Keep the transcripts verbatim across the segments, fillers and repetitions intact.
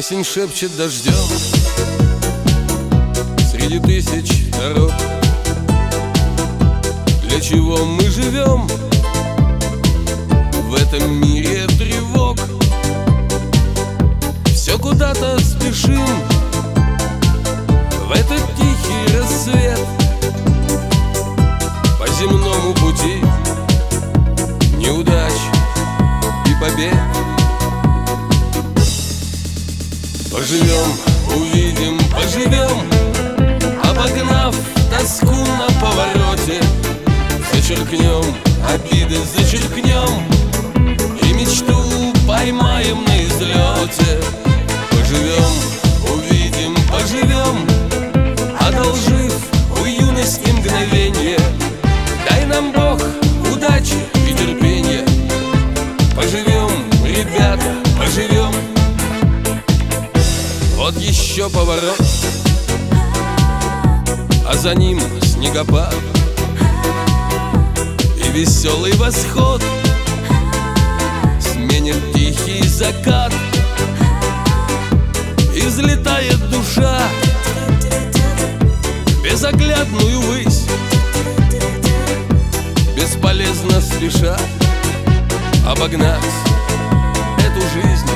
Осень шепчет дождем среди тысяч дорог. Для чего мы живем в этом мире тревог? Все куда-то спешим в этот тихий рассвет. По земному пути неудач и побед. Поживем, увидим, поживем, обогнав тоску на повороте. Зачеркнем обиды, зачеркнем, и мечту поймаем на излете. Поживем, увидим, поживем, одолжив у юности мгновенье. Дай нам Бог удачи и терпения. Поживем, ребята, поживем. Вот еще поворот, а за ним снегопад и веселый восход сменит тихий закат. И взлетает душа в безоглядную высь, бесполезно спеша обогнать эту жизнь.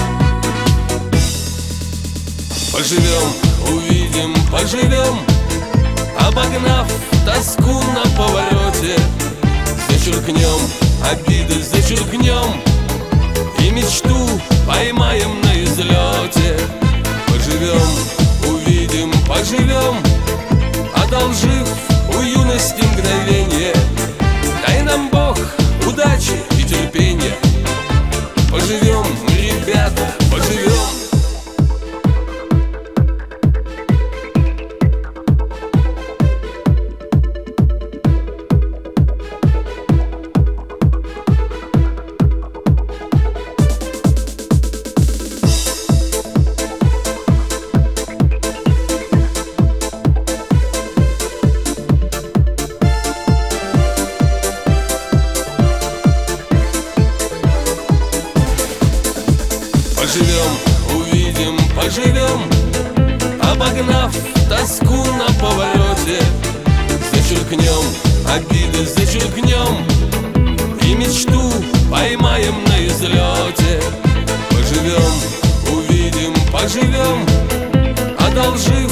Поживем, увидим, поживем, обогнав тоску на повороте. Зачеркнем обиды, зачеркнем, и мечту поймаем на излете. Поживем, увидим, поживем, одолжив у юности мгновенье. Дай нам Бог удачи и терпения. Поживем, ребята, поживем. Поживем, увидим, поживем, обогнав тоску на повороте. Зачеркнем обиды, зачеркнем, и мечту поймаем на излете. Поживем, увидим, поживем, одолжив